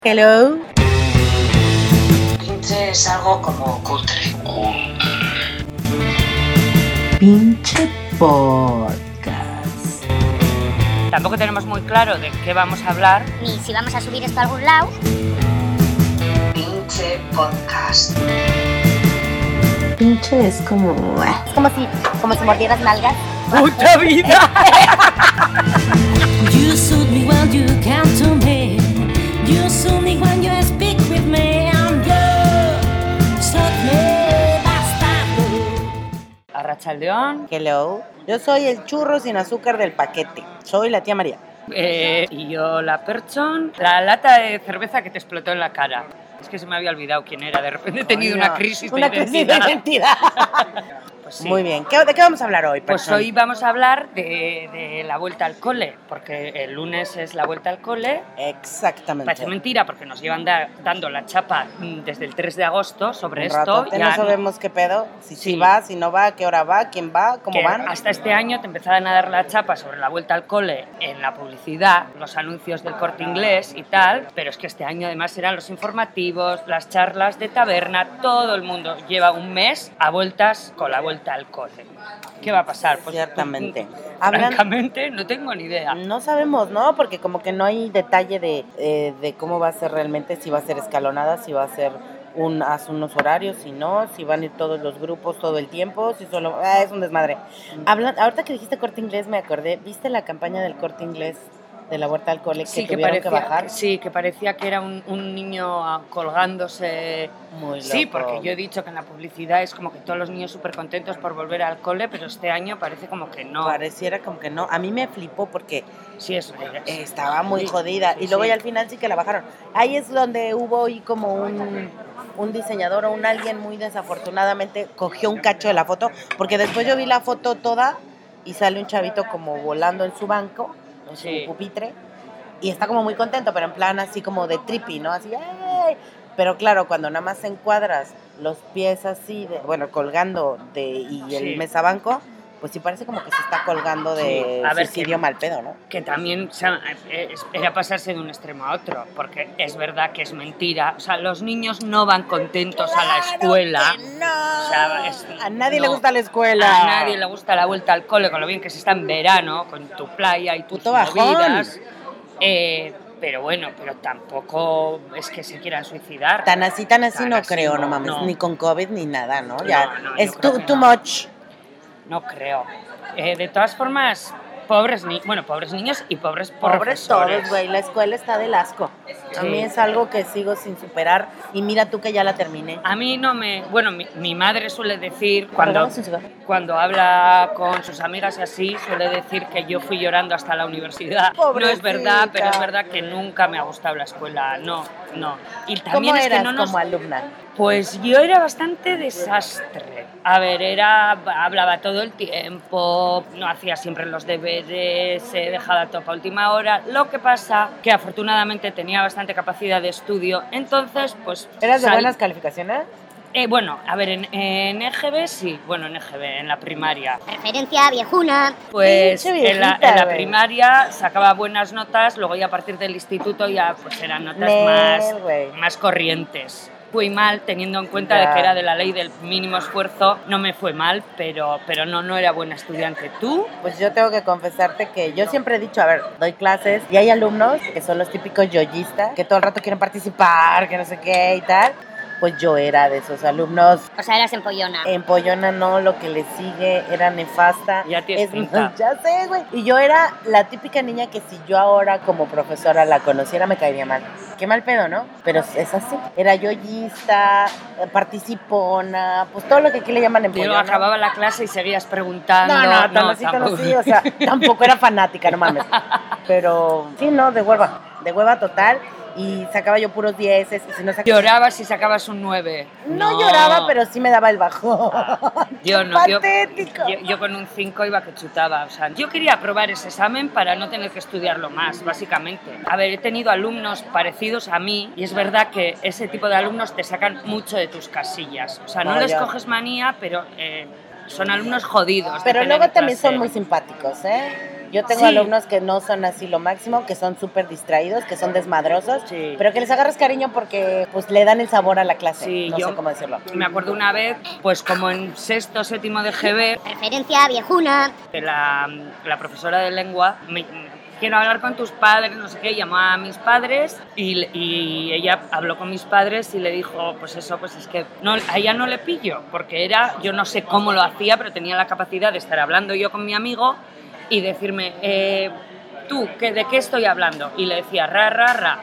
Hello. Pinche es algo como cutre. Pinche podcast. Tampoco tenemos muy claro de qué vamos a hablar. Ni si vamos a subir esto a algún lado. Pinche podcast. Pinche es como... Es como si mordieras nalgas. ¡Puta vida! You soothe me when you come to me. You soothe me when you speak with me. I'm yours. Soothe me, bastardo. Arratsaldeon. Hello. Yo soy el churro sin azúcar del paquete. Soy la tía María. Y yo la Perchón, la lata de cerveza que te explotó en la cara. Es que se me había olvidado quién era. De repente he tenido una crisis de identidad. Pues sí. Muy bien. ¿De qué vamos a hablar hoy, Pues Perchón? hoy vamos a hablar de la vuelta al cole, porque el lunes es la vuelta al cole. Exactamente. Parece mentira, porque nos llevan dando la chapa desde el 3 de agosto sobre Un esto. ratote, no sabemos qué pedo. Si Sí. va, si no va, qué hora va, quién va, cómo Que van. hasta este año te empezaban a dar la chapa sobre la vuelta al cole en la publicidad, los anuncios del Corte Inglés y tal, pero es que este año además eran los informativos, las charlas de taberna, todo el mundo lleva un mes a vueltas con la vuelta al cole. ¿Qué va a pasar? Pues, Ciertamente. Francamente, no tengo ni idea. No sabemos, ¿no? Porque como que no hay detalle de cómo va a ser realmente, si va a ser escalonada, si va a ser unos horarios, si no, si van a ir todos los grupos todo el tiempo, si solo... es un desmadre. Ahorita que dijiste Corte Inglés me acordé, ¿viste la campaña del Corte Inglés de la vuelta al cole que tuvieron que bajar? Sí, que parecía que era un niño colgándose. Muy Sí, loco. porque yo he dicho que en la publicidad es como que todos los niños súper contentos por volver al cole, pero este año parece como que no. Pareciera como que no. A mí me flipó porque Sí, eso estaba muy Sí, jodida. sí, Y luego sí. ya al final sí que la bajaron. Ahí es donde hubo ahí como un diseñador o alguien muy desafortunadamente cogió un cacho de la foto, porque después yo vi la foto toda y sale un chavito como volando en su banco, en su Sí. pupitre, y está como muy contento, pero en plan así como de trippy, ¿no? Así, ¡ay! Pero claro, cuando nada más encuadras los pies así, colgando y el Sí. mesabanco, pues sí parece como que se está colgando de Sí, a ver, suicidio mal pedo, ¿no? Que también era pasarse de un extremo a otro, porque es verdad que es mentira. O sea, los niños no van contentos a la escuela. No. O sea, A nadie le no. gusta la escuela. A nadie le gusta la vuelta al cole, con lo bien que se está en verano, con tu playa y tus Puto bajón. movidas. Pero bueno, pero tampoco es que se quieran suicidar. Tan así Tan no así creo, no, no mames, no. ni con COVID ni nada, ¿no? Ya No, es yo creo que too no. much. No creo. De todas formas, pobres niños y pobres Pobres profesores. todos, güey, la escuela está del asco. A Sí. mí es algo que sigo sin superar y mira tú que ya la terminé. A mí no me... Bueno, mi madre suele decir, cuando ¿Regálame un cigarro? habla con sus amigas y así, suele decir que yo fui llorando hasta la universidad. No es verdad, pero es verdad que nunca me ha gustado la escuela. No. Y también ¿Cómo es que eras no nos... como alumna? Pues yo era bastante desastre. A ver, hablaba todo el tiempo, no hacía siempre los deberes, dejaba todo para última hora. Lo que pasa que afortunadamente tenía bastante capacidad de estudio, entonces pues... ¿Eras de buenas calificaciones? Bueno, a ver, en EGB sí, en la primaria. Referencia viejuna. Pues Pinche en la viejita, güey. primaria sacaba buenas notas, luego ya a partir del instituto ya pues eran notas Nel, güey. más corrientes. Fui mal teniendo en cuenta Ya. de que era de la ley del mínimo esfuerzo, no me fue mal, pero no era buena estudiante. ¿Tú? Pues yo tengo que confesarte que yo siempre he dicho, a ver, doy clases y hay alumnos que son los típicos yoyistas, que todo el rato quieren participar, que no sé qué y tal. Pues yo era de esos alumnos. O sea, eras empollona. Empollona no, lo que le sigue era nefasta. Ya tienes pinta. más, ya sé, güey. Y yo era la típica niña que si yo ahora como profesora la conociera me caería mal. Qué mal pedo, ¿no? Pero es así. Era yoyista, participona, pues todo lo que aquí le llaman Luego empollona. acababa la clase y seguías preguntando. No, tan así, o sea, tampoco era fanática, no mames. Pero sí, no, de hueva total. Y sacaba yo puros 10 y si no sacaba... Llorabas si sacabas un 9. No lloraba, pero sí me daba el bajón. Yo no, Patético. yo con un 5 iba que chutaba. O sea, yo quería aprobar ese examen para no tener que estudiarlo más, básicamente. A ver, he tenido alumnos parecidos a mí y es verdad que ese tipo de alumnos te sacan mucho de tus casillas. O sea, no les coges manía, pero son alumnos jodidos. Pero de tener luego en también clase. son muy simpáticos, ¿eh? Yo tengo Sí. alumnos que no son así lo máximo, que son súper distraídos, que son desmadrosos, Sí. pero que les agarras cariño porque pues le dan el sabor a la clase. Sí, no yo sé cómo decirlo. me acuerdo una vez, pues como en sexto, séptimo de GB, Referencia viejuna. que la profesora de lengua quiero hablar con tus padres, no sé qué, llamó a mis padres y ella habló con mis padres y le dijo, pues eso, pues es que no, a ella no le pillo, porque yo no sé cómo lo hacía, pero tenía la capacidad de estar hablando yo con mi amigo y decirme, tú, ¿de qué estoy hablando? Y le decía, ra.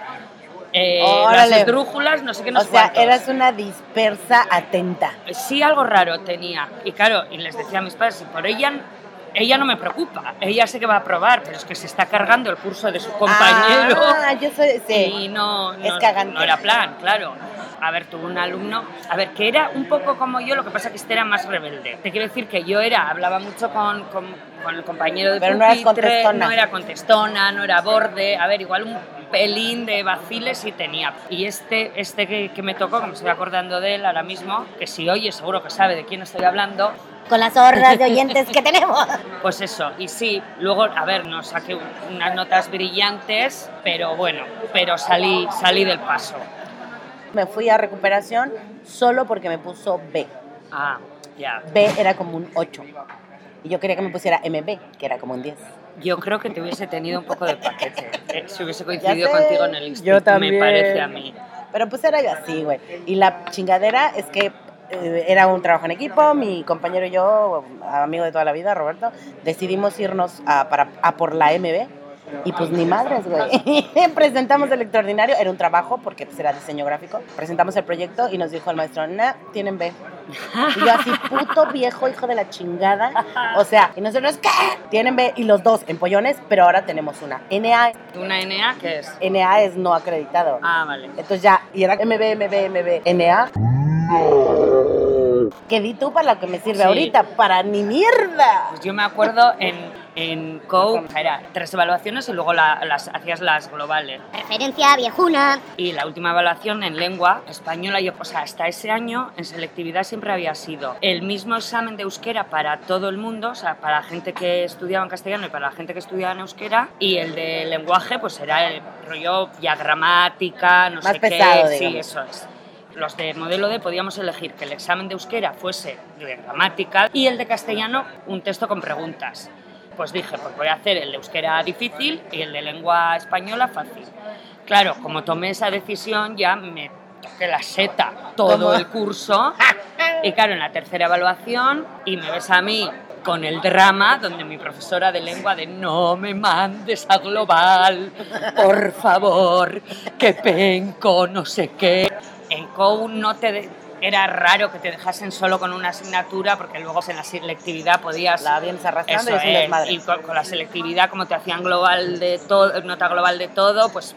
Las Órale. esdrújulas, no sé qué, no O sé sea, cuántos. eras una dispersa atenta. Sí, algo raro tenía. Y claro, y les decía a mis padres, por ella no me preocupa, ella sé que va a aprobar, pero es que se está cargando el curso de su compañero. Ah, yo soy... Sí. Y no Es cagante. no era plan, claro. A ver, tuve un alumno, que era un poco como yo, lo que pasa que este era más rebelde. Te quiero decir que yo hablaba mucho con el compañero de Pero no eras pupitre, contestona. no era contestona, no era borde, igual un pelín de vaciles sí tenía. Y este que me tocó, que me estoy acordando de él ahora mismo, que si oye seguro que sabe de quién estoy hablando, Con las hordas de oyentes que tenemos. pues eso, y sí, luego, no saqué unas notas brillantes, pero bueno, salí del paso. Me fui a recuperación solo porque me puso B. Ah, ya. B era como un 8. Y yo quería que me pusiera MB, que era como un 10. Yo creo que te hubiese tenido un poco de paquete, si hubiese Ya coincidido sé, contigo en el instituto, yo también. me parece a mí. Pero pues era yo así, güey. Y la chingadera es que era un trabajo en equipo, mi compañero y yo, amigo de toda la vida, Roberto, decidimos irnos a por la MB. Y pues ni madres, güey. Presentamos el extraordinario, era un trabajo porque pues era diseño gráfico. Presentamos el proyecto y nos dijo el maestro, tienen B. Y yo así, puto viejo hijo de la chingada. O sea, y nosotros, ¿qué? Tienen B. Y los dos empollones, pero ahora tenemos una NA. ¿Una NA qué es? NA es no acreditado. Ah, vale. Entonces ya, y era MB, NA. Que di tú para lo que me sirve Sí. ahorita, para ni mierda. Pues yo me acuerdo en COU, era 3 evaluaciones y luego hacías las globales. Referencia viejuna. Y la última evaluación en lengua española, hasta ese año en selectividad siempre había sido el mismo examen de euskera para todo el mundo, o sea, para la gente que estudiaba en castellano y para la gente que estudiaba en euskera, y el de lenguaje pues era el rollo ya gramática, no Más sé pesado, qué, sí, digamos. eso es. Los de modelo D podíamos elegir que el examen de euskera fuese de gramática y el de castellano un texto con preguntas. Pues dije, pues voy a hacer el de euskera difícil y el de lengua española fácil. Claro, como tomé esa decisión ya me toqué la seta todo ¿Cómo? el curso y claro, en la tercera evaluación y me ves a mí con el drama donde mi profesora de lengua de no me mandes a global, por favor, que penco, no sé qué. En COU era raro que te dejasen solo con una asignatura porque luego en la selectividad podías... La vienes arrastrando Eso y es un desmadre. y con la selectividad, como te hacían global de todo, nota global de todo, pues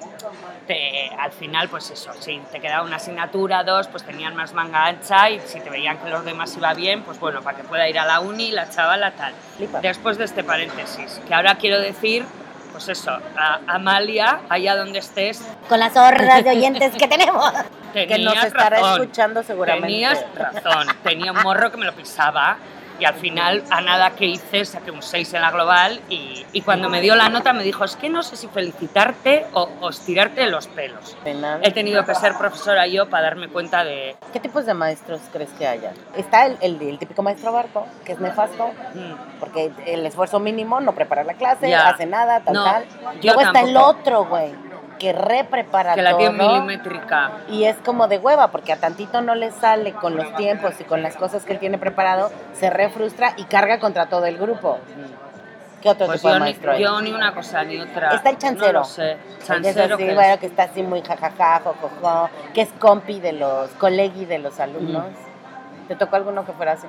al final, pues eso, si te quedaba una asignatura, 2, pues tenían más manga ancha y si te veían que los demás iba bien, pues bueno, para que pueda ir a la uni, la chavala, tal. Flipa. Después de este paréntesis, que ahora quiero decir, pues eso, a Amalia, allá donde estés, Con las hordas de oyentes que tenemos. Que tenías nos estará razón. escuchando seguramente. Tenías razón, tenía un morro que me lo pisaba y al final a nada que hice saqué un 6 en la global y cuando me dio la nota me dijo, es que no sé si felicitarte o estirarte los pelos. Penal. He tenido que ser profesora yo para darme cuenta de... ¿Qué tipos de maestros crees que haya? Está el típico maestro barco, que es nefasto, porque el esfuerzo mínimo, no prepara la clase, Ya. hace nada, tal. Yo Luego está el tampoco. otro, güey, que reprepara que la tiene todo. milimétrica. Y es como de hueva, porque a tantito no le sale con los tiempos y con las cosas que él tiene preparado, se refrustra y carga contra todo el grupo. ¿Qué otro Pues tipo de yo maestro hay? ni una cosa ni otra. Está el chancero. No lo sé. El que es Chancero así, que bueno, que está así muy jajaja, jojojo, que es compi de los, colegui de los alumnos. ¿Te tocó alguno que fuera así?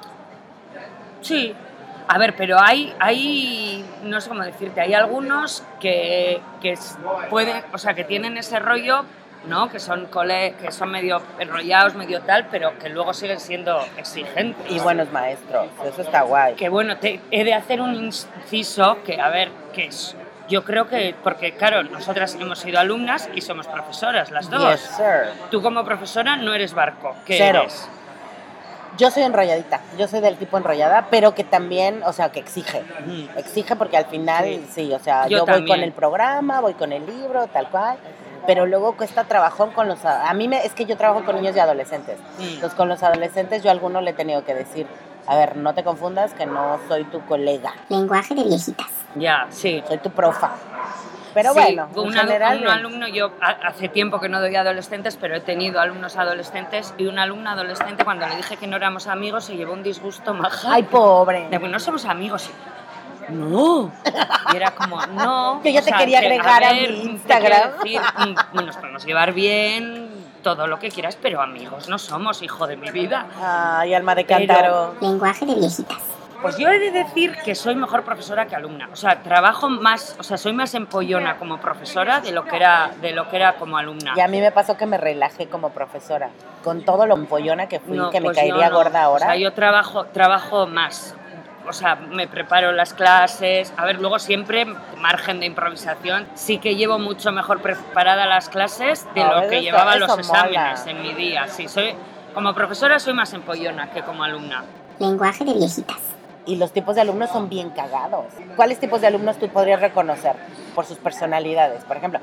Sí, a ver, pero hay no sé cómo decirte, hay algunos que pueden, o sea, que tienen ese rollo, ¿no? Que son medio enrollados, medio tal, pero que luego siguen siendo exigentes. Y buenos maestros, eso está guay. Que bueno, he de hacer un inciso que, a ver, que es... Yo creo que, porque claro, nosotras hemos sido alumnas y somos profesoras, las dos. Yes, sir. Tú como profesora no eres barco, ¿qué Cero. eres? Yo soy enrolladita, yo soy del tipo enrollada, pero que también, o sea, que exige. Exige porque al final, sí, o sea, yo voy también. con el programa, voy con el libro, tal cual, pero luego cuesta trabajón con los... es que yo trabajo con niños y adolescentes. Entonces, con los adolescentes yo a alguno le he tenido que decir, a ver, no te confundas que no soy tu colega. Lenguaje de viejitas. Ya, sí. Soy tu profa. Pero Sí, bueno, en general... un alumno, yo hace tiempo que no doy a adolescentes, pero he tenido alumnos adolescentes y una alumna adolescente cuando le dije que no éramos amigos se llevó un disgusto maja. Ay, pobre. De, pues no somos amigos. No. Y era como, no. Yo ya te quería agregar a mi Instagram. Te quiero decir, nos podemos llevar bien, todo lo que quieras, pero amigos no somos, hijo de mi vida. Ay, alma de cántaro. Lenguaje de viejitas. Pues yo he de decir que soy mejor profesora que alumna. O sea, trabajo más, o sea, soy más empollona como profesora de lo que era como alumna. Y a mí me pasó que me relajé como profesora. Con todo lo empollona que fui, que me pues caería yo no. gorda ahora. O sea, yo trabajo más. O sea, me preparo las clases. A ver, luego siempre, margen de improvisación, sí que llevo mucho mejor preparada las clases de lo que llevaba los exámenes en mi día. Sí, como profesora soy más empollona que como alumna. Lenguaje de viejitas. Y los tipos de alumnos son bien cagados. ¿Cuáles tipos de alumnos tú podrías reconocer por sus personalidades, por ejemplo?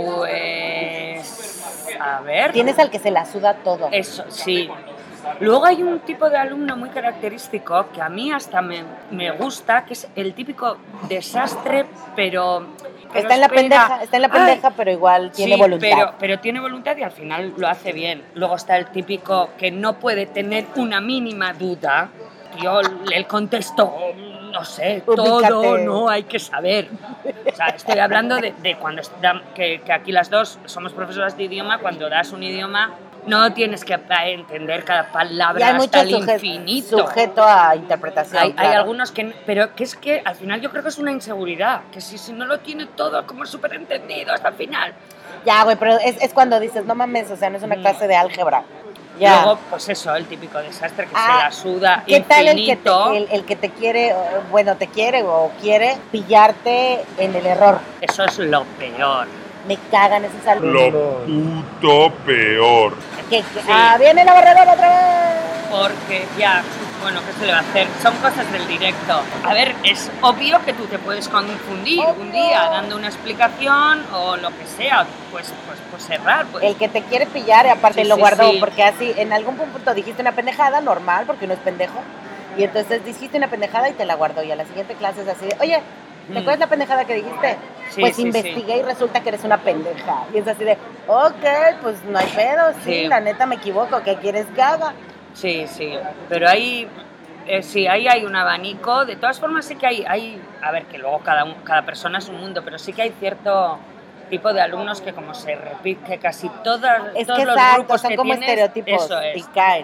Pues, a ver. Tienes al que se la suda todo. Eso, sí. Luego hay un tipo de alumno muy característico que a mí hasta me gusta, que es el típico desastre, pero está en la pendeja, pero igual tiene voluntad. Pero tiene voluntad y al final lo hace bien. Luego está el típico que no puede tener una mínima duda. Yo el contesto, no sé, Ubícate. todo no hay que saber. O sea, estoy hablando de cuando que aquí las dos somos profesoras de idioma, cuando das un idioma no tienes que entender cada palabra hasta el infinito. Sujeto a interpretación. Hay algunos que... Pero que es que al final yo creo que es una inseguridad, que si no lo tiene todo como súper entendido hasta el final. Ya, güey, pero es cuando dices, no mames, o sea, no es una clase de álgebra. Ya. Luego, pues eso, el típico desastre que se la suda ¿qué infinito. tal el que te quiere, te quiere o quiere pillarte en el error? Eso es lo peor. Me cagan esos alumnos. Lo puto peor. Sí. Viene la barredora otra vez. Porque ya, bueno, ¿qué se le va a hacer? Son cosas del directo. A ver, es obvio que tú te puedes confundir un día dando una explicación o lo que sea, pues errar. Pues. El que te quiere pillar y aparte Sí, lo sí, guardó, sí. porque así en algún punto dijiste una pendejada, normal, porque uno es pendejo, y entonces dijiste una pendejada y te la guardó, y a la siguiente clase es así de, oye, ¿te acuerdas la pendejada que dijiste? Sí, pues sí, investigué y resulta que eres una pendeja. Y es así de, ok, pues no hay pedo, sí, la neta me equivoco, ¿qué quieres que haga? Sí, pero ahí hay un abanico. De todas formas sí que hay a ver, que luego cada persona es un mundo, pero sí que hay cierto tipo de alumnos que como se repite, que casi todos los grupos son que como tienes, estereotipos eso es. y caen.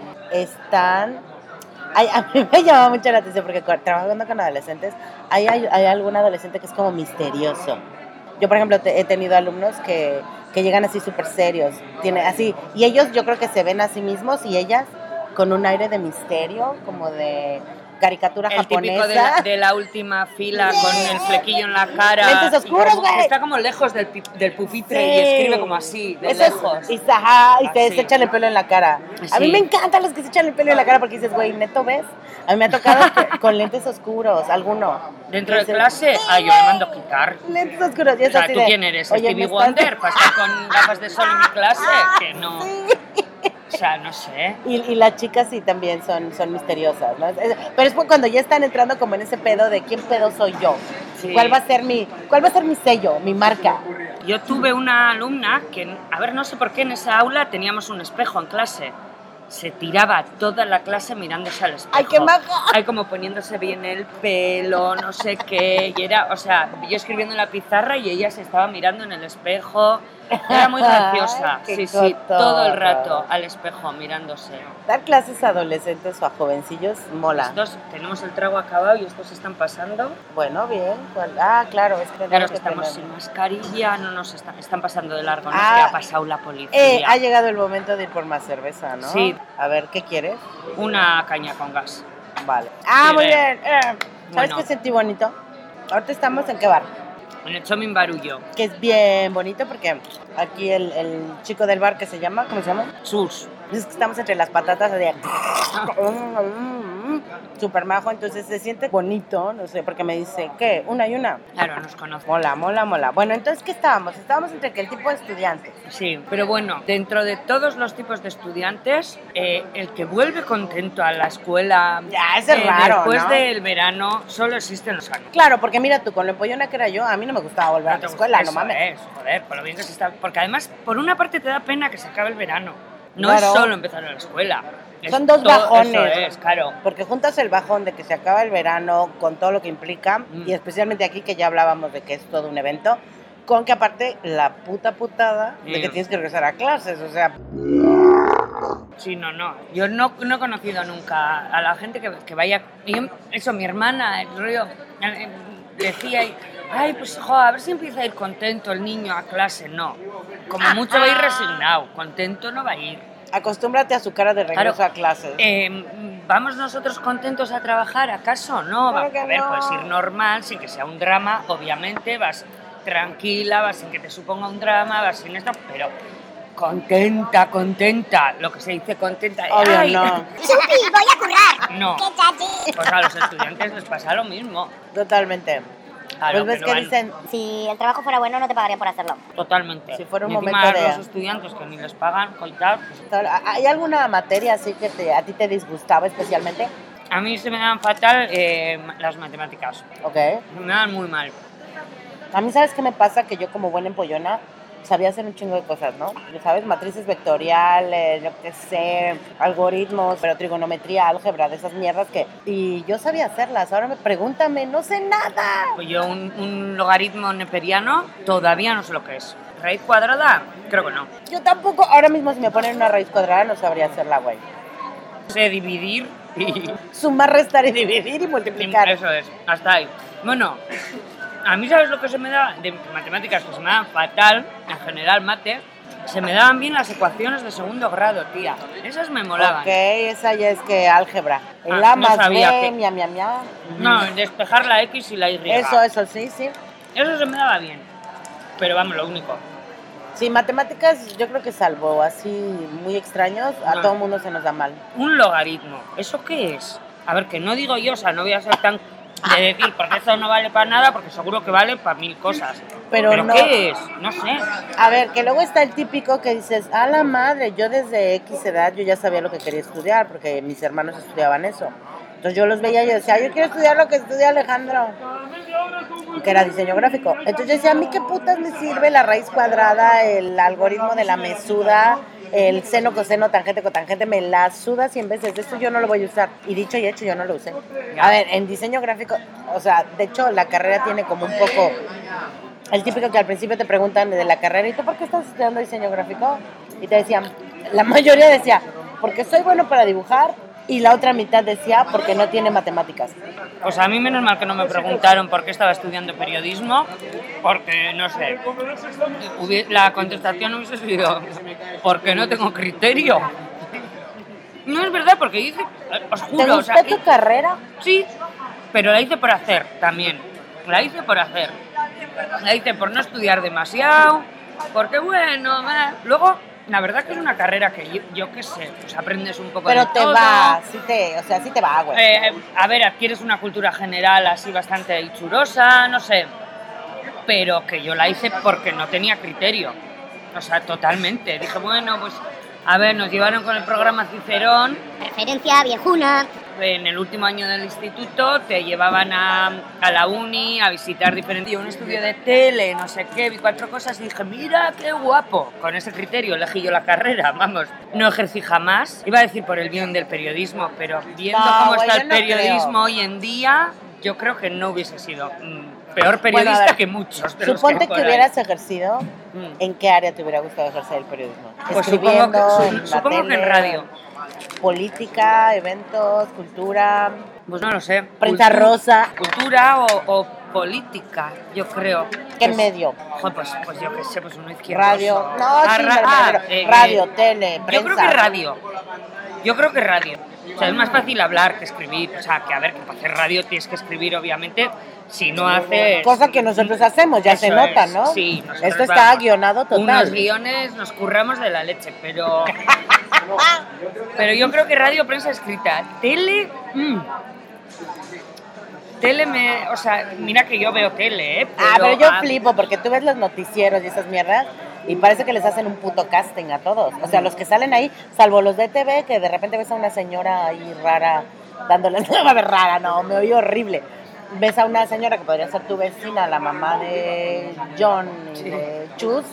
A mí me llama mucho la atención porque trabajando con adolescentes, hay algún adolescente que es como misterioso. Yo, por ejemplo, he tenido alumnos que llegan así súper serios, y ellos yo creo que se ven a sí mismos y ellas con un aire de misterio, como de caricatura japonesa. El típico de la última fila con el flequillo en la cara. Lentes oscuros, güey. Está como lejos del pupitre y escribe como así, de eso lejos. Y se echan el pelo en la cara. A mí Sí. me encantan los que se echan el pelo en la cara porque dices, güey, ¿neto ves? A mí me ha tocado con lentes oscuros, alguno. Dentro de clase, yo me mando a quitar. Lentes oscuros. Y O es sea, así ¿tú de, quién eres? oye, ¿Stevie me estás- Wonder? ¿Para estar con gafas de sol en mi clase? Que no. Sí. O sea, no sé. Y las chicas sí también son misteriosas, ¿no? Pero es cuando ya están entrando como en ese pedo de quién pedo soy yo. Sí. ¿Cuál va a ser mi sello, mi marca? Yo tuve una alumna que, a ver, no sé por qué en esa aula teníamos un espejo en clase. Se tiraba toda la clase mirándose al espejo. ¡Ay, qué maja! Ay, como poniéndose bien el pelo, no sé qué. Y era, o sea, yo escribiendo en la pizarra y ella se estaba mirando en el espejo. Era muy graciosa. Ay, qué Sí, todo el cotorro. rato al espejo mirándose. Dar clases a adolescentes o a jovencillos mola. Estos tenemos el trago acabado y estos están pasando. Bueno, bien. Claro, es que Claro que estamos sin mascarilla, no nos están pasando de largo, no Ah, que ha pasado la policía. ha llegado el momento de ir por más cerveza, ¿no? Sí. A ver, ¿qué quieres? Una caña con gas. Vale. Sí, Muy ve. bien. ¿Sabes Bueno. qué sentí bonito? Ahorita estamos en qué bar. En el Chomin Barullo. Que es bien bonito porque aquí el chico del bar que se llama, ¿cómo se llama? Sus. Es que estamos entre las patatas de súper majo, entonces se siente bonito, no sé, porque me dice, ¿qué? ¿Una y una? Claro, nos conocemos. Mola, mola, mola. Bueno, entonces, ¿qué estábamos? Estábamos entre el tipo de estudiantes. Sí, pero bueno, dentro de todos los tipos de estudiantes, el que vuelve contento a la escuela Ya, ese es raro, después ¿no? del verano solo existen los años. Claro, porque mira tú, con lo empollona que era yo, a mí no me gustaba volver a la escuela, no mames. Joder, por lo bien que se está... Porque además, por una parte te da pena que se acabe el verano. No Claro. es solo empezar a la escuela. Son dos bajones. Eso es, claro. Porque juntas el bajón de que se acaba el verano con todo lo que implica, y especialmente aquí que ya hablábamos de que es todo un evento, con que aparte la putada de que tienes que regresar a clases, o sea... Sí, no. Yo no he conocido nunca a la gente que vaya... Eso, mi hermana, el rollo, decía... Ay, pues, a ver si empieza a ir contento el niño a clase. No, como mucho va a ir resignado, contento no va a ir. Acostúmbrate a su cara de regreso Claro. a clases. ¿Vamos nosotros contentos a trabajar, acaso? No, Claro que a ver, no. puedes ir normal, sin que sea un drama, obviamente, vas tranquila, vas sin que te suponga un drama, vas sin esto, pero contenta, lo que se dice contenta. Obvio, ¡Ay! no. ¡Chupi, voy a currar! No, ¡Qué chachi! pues a los estudiantes les pasa lo mismo. Totalmente. Claro, Pues ves pero que van- dicen, Si el trabajo fuera bueno, no te pagarían por hacerlo. Totalmente. Si fuera un Y encima momento de- los estudiantes que ni les pagan, coitar, pues, ¿hay alguna materia así que a ti te disgustaba especialmente? a mí se me dan fatal las matemáticas. Ok. Me dan muy mal. A mí, ¿sabes qué me pasa? Que yo como buena empollona sabía hacer un chingo de cosas, ¿no? ¿Sabes? Matrices vectoriales, yo qué sé, algoritmos, pero trigonometría, álgebra, de esas mierdas que... Y yo sabía hacerlas, ahora pregúntame, no sé nada. Pues yo un logaritmo neperiano todavía no sé lo que es. ¿Raíz cuadrada? Creo que no. Yo tampoco, ahora mismo si me ponen una raíz cuadrada no sabría hacerla, güey. Sé dividir y... Sumar, restar y dividir y multiplicar. Eso es, hasta ahí. Bueno, a mí, ¿sabes lo que se me da de matemáticas? Que se me dan fatal, en general mate. Se me daban bien las ecuaciones de segundo grado, tía. Esas me molaban. Ok, esa ya es que álgebra. El Ah, A no más sabía B, que- mia. No, despejar la X y la Y. Eso, sí. Eso se me daba bien. Pero vamos, lo único. Sí, matemáticas yo creo que salvo así muy extraños, a No. todo mundo se nos da mal. Un logaritmo, ¿eso qué es? A ver, que no digo yo, o sea, no voy a ser tan de decir, porque eso no vale para nada, porque seguro que vale para 1000 cosas. Pero no- ¿qué es? No sé. A ver, que luego está el típico que dices, a la madre, yo desde X edad yo ya sabía lo que quería estudiar, porque mis hermanos estudiaban eso. Entonces yo los veía y yo decía, yo quiero estudiar lo que estudia Alejandro, que era diseño gráfico. Entonces yo decía, ¿a mí qué putas me sirve la raíz cuadrada, el algoritmo de la mesuda, el seno, coseno, tangente, cotangente? Me la suda 100 veces, de eso yo no lo voy a usar. Y dicho y hecho, yo no lo usé. A ver, en diseño gráfico, o sea, de hecho la carrera tiene como un poco... El típico que al principio te preguntan de la carrera, ¿y tú por qué estás estudiando diseño gráfico? Y te decían, la mayoría decía, porque soy bueno para dibujar, y la otra mitad decía, porque no tiene matemáticas. Pues a mí menos mal que no me preguntaron por qué estaba estudiando periodismo, porque, no sé, la contestación hubiese sido, porque no tengo criterio. No es verdad, porque hice, os ¿Te juro, o gustó sea, tu carrera? sí, pero la hice por hacer también. La hice por hacer. La hice por no estudiar demasiado, porque bueno, luego, la verdad que es una carrera que yo qué sé, pues aprendes un poco Pero de te todo. va, sí te va, güey. A ver, adquieres una cultura general así bastante hichurosa, no sé. Pero que yo la hice porque no tenía criterio. O sea, totalmente. Dije, bueno, pues, a ver, nos llevaron con el programa Cicerón. Referencia viejuna. En el último año del instituto te llevaban a la uni a visitar diferentes... Un estudio de tele, no sé qué, vi 4 cosas y dije, mira, qué guapo. Con ese criterio elegí yo la carrera, vamos. No ejercí jamás. Iba a decir por el bien del periodismo, pero viendo No, cómo güey, está yo el no periodismo creo. hoy en día, yo creo que no hubiese sido peor periodista Bueno, a ver, que muchos de los Suponte hay por que ahí. hubieras ejercido, Mm. ¿en qué área te hubiera gustado ejercer el periodismo? Pues Escribiendo, en la supongo que en tele, radio. Política, eventos, cultura, Pues no lo sé. prensa rosa. Cultura o política, yo creo. ¿Qué Pues, medio? Joder, pues yo qué sé, pues uno izquierdoso. Radio. No, sí, me refiero. ra- Radio, tele, Yo prensa. creo que radio. Yo creo que radio. O sea, es más fácil hablar que escribir. O sea, que a ver, que para hacer radio tienes que escribir, obviamente. Si no haces... Cosa que nosotros hacemos, ya se Eso nota, es, ¿no? Sí. nosotros Esto está vamos, guionado total. Unos guiones nos curramos de la leche, pero Pero yo creo que radio, prensa escrita. Tele... Tele me... O sea, mira que yo veo tele, ¿eh? Pero yo flipo porque tú ves los noticieros y esas mierdas y parece que les hacen un puto casting a todos. O sea, los que salen ahí, salvo los de TV, que de repente ves a una señora ahí rara dándole... No, a ver, rara, no, me oí horrible. Ves a una señora que podría ser tu vecina, la mamá de John y de Chus,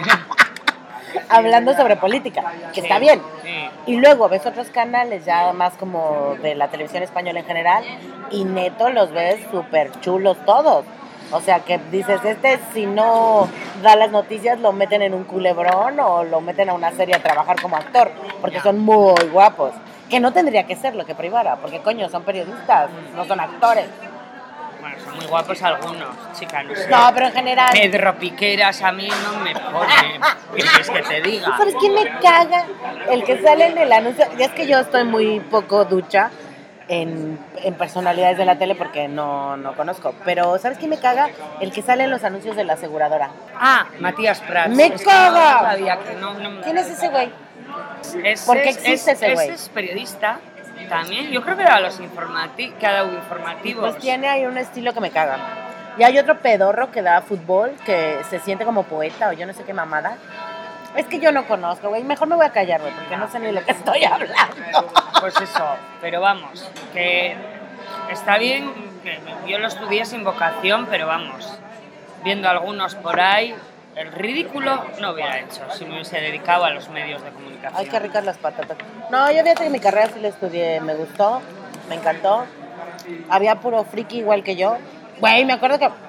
hablando sobre política, que está bien. Y luego ves otros canales ya más como de la televisión española en general y neto los ves súper chulos todos. O sea que dices, si no da las noticias lo meten en un culebrón o lo meten a una serie a trabajar como actor, porque son muy guapos. Que no tendría que ser lo que privara, porque coño, son periodistas, no son actores. Bueno, son muy guapos algunos, chica, no sé. No, pero en general... Pedro Piqueras a mí no me pone... ¿Qué quieres que te diga? ¿Sabes quién me caga? El que sale en el anuncio... Ya es que yo estoy muy poco ducha en personalidades de la tele porque no conozco. Pero ¿sabes quién me caga? El que sale en los anuncios de la aseguradora. Matías Prats. ¡Me caga! No sabía que no... ¿Quién es ese güey? Ese ¿Por qué existe ese güey? Ese es periodista también. Yo creo que era que ha dado informativos. Pues tiene ahí un estilo que me caga. Y hay otro pedorro que da fútbol, que se siente como poeta o yo no sé qué mamada. Es que yo no conozco, güey. Mejor me voy a callar, güey, porque no sé ni lo que estoy hablando. Pues eso, pero vamos, que está bien, que yo lo estudié sin vocación, pero vamos, viendo algunos por ahí, el ridículo no hubiera hecho si me hubiese dedicado a los medios de comunicación. Ay, qué ricas las patatas. No, yo fíjate que mi carrera sí la estudié, me gustó, me encantó. Había puro friki igual que yo. Güey, me acuerdo que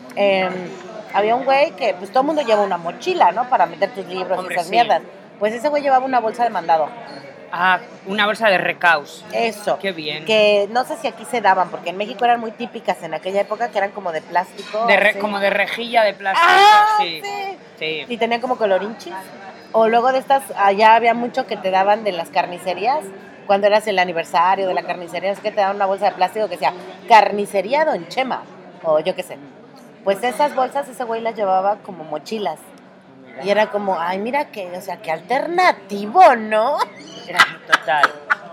había un güey que, pues todo el mundo lleva una mochila, ¿no? Para meter tus libros y esas sí. mierdas. Pues ese güey llevaba una bolsa de mandado. Una bolsa de recaus. Eso. Qué bien. Que no sé si aquí se daban, porque en México eran muy típicas en aquella época, que eran como de plástico. Como de rejilla de plástico. Sí. Y tenían como colorinchis. O luego de estas, allá había mucho que te daban de las carnicerías. Cuando eras el aniversario de la carnicería, es que te daban una bolsa de plástico que decía Carnicería Don Chema. O yo qué sé. Pues esas bolsas ese güey las llevaba como mochilas. Y era como, ay, mira que, o sea, qué alternativo, ¿no? Era total.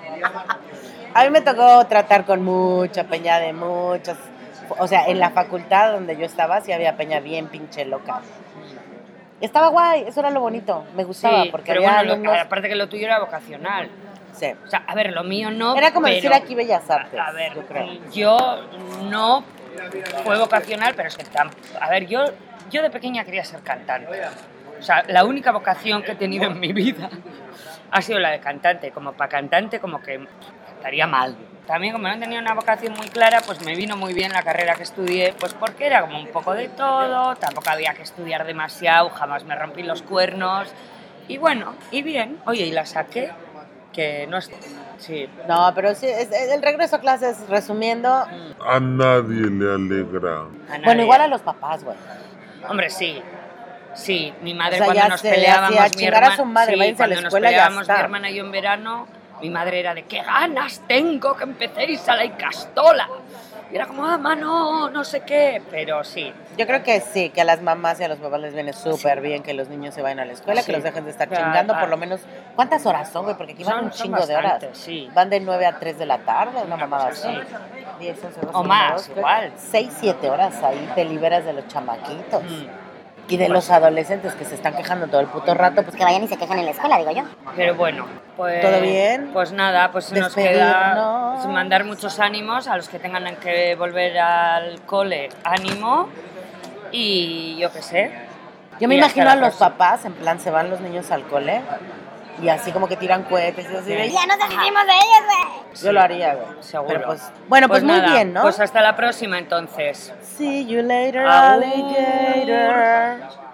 A mí me tocó tratar con mucha peña de muchos, o sea, en la facultad donde yo estaba sí había peña bien pinche loca. Estaba guay, eso era lo bonito, me gustaba, Sí, porque pero había bueno, alumnos... aparte que lo tuyo era vocacional. Sí. O sea, a ver, lo mío no. Era como pero, decir aquí Bellas Artes, A ver, yo creo. yo no fue vocacional, pero es que a ver, yo de pequeña quería ser cantante. O sea, la única vocación que he tenido en mi vida ha sido la de cantante. Como para cantante, como que estaría mal. También, como no tenía una vocación muy clara, pues me vino muy bien la carrera que estudié, pues porque era como un poco de todo, tampoco había que estudiar demasiado, jamás me rompí los cuernos. Y bueno, y bien. Oye, y la saqué, que no es... Sí. No, pero sí, el regreso a clases, resumiendo... A nadie le alegra. Bueno, igual a los papás, güey. Hombre, sí. Sí, mi madre O sea, cuando ya nos se peleábamos, hacía chingar a su madre, váyanse a la cuando escuela, nos ya peleábamos está. mi hermana y yo en verano, mi madre era de qué ganas tengo que empecéis a la Icastola. Y era como, mano, no sé qué, pero sí. Yo creo que sí, que a las mamás y a los papás les viene súper bien que los niños se vayan a la escuela, Sí. que los dejen de estar Claro, chingando por lo menos... ¿Cuántas horas son, güey? Porque aquí van un Son chingo de horas. bastantes, sí. Van de 9 a 3 de la tarde, una mamada cosa así. así. 10, 11, 12, O más, 12, igual. 6, 7 horas ahí te liberas de los chamaquitos. Mm. Y de los adolescentes que se están quejando todo el puto rato, pues Que vayan y se quejen en la escuela, digo yo. Pero bueno, pues... ¿Todo bien? Pues nada, pues se nos queda Despedirnos. mandar muchos ánimos a los que tengan que volver al cole, ánimo, y yo qué sé. Yo me Y hasta imagino la a los próxima. papás, en plan, se van los niños al cole y así como que tiran cohetes y así de... Ya nos deshicimos de ellos, güey. Yo lo haría, güey. Seguro. Pero pues, bueno, pues muy nada, bien, ¿no? Pues hasta la próxima entonces. See you later, Agur. alligator.